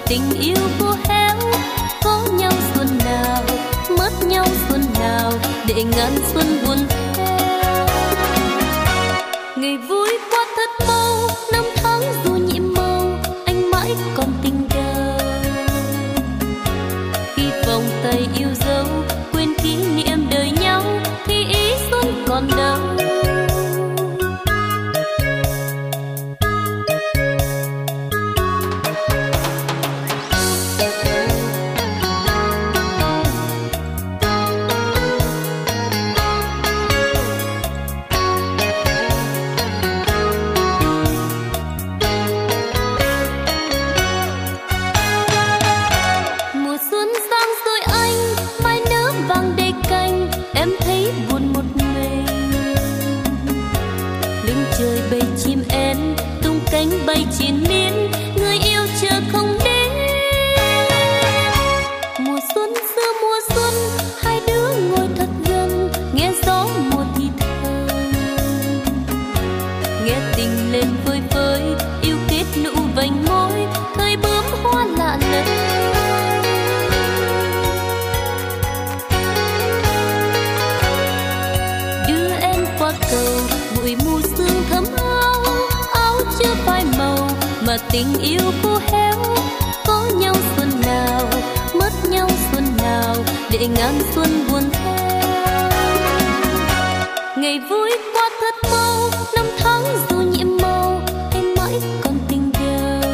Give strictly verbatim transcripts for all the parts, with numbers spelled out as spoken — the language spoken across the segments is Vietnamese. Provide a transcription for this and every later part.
tình yêu khô héo. Có nhau xuân nào, mất nhau xuân nào, để ngàn xuân buồn theo. Ngày vui qua thật mau, năm tháng dù nhiệm màu, anh mãi còn tình đầu. Khi vòng tay yêu dấu, quên kỷ niệm đời nhau, thì ý xuân còn đâu. Bay triền miên, người yêu chờ không đến. Mùa xuân xưa mùa xuân, hai đứa ngồi thật gần, nghe gió mùa thì thầm, nghe tình lên vơi vơi, yêu kết nụ vành môi, thời bướm hoa lạ lẫm. Đưa em qua cầu, bụi mù sương thấm áo, áo chưa phai màu mà tình yêu khô héo. Có nhau xuân nào, mất nhau xuân nào, để ngàn xuân buồn theo. Ngày vui qua thật mau, năm tháng dù nhiệm màu, anh mãi còn tình đầu.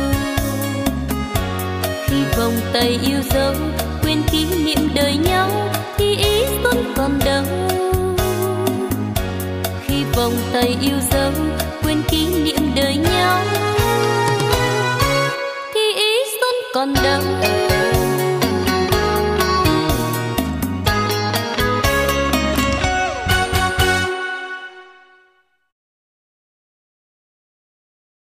Khi vòng tay yêu dấu, quên kỷ niệm đời nhau, thì ý xuân còn đâu. Khi vòng tay yêu dấu, quên kỷ niệm đời nhau.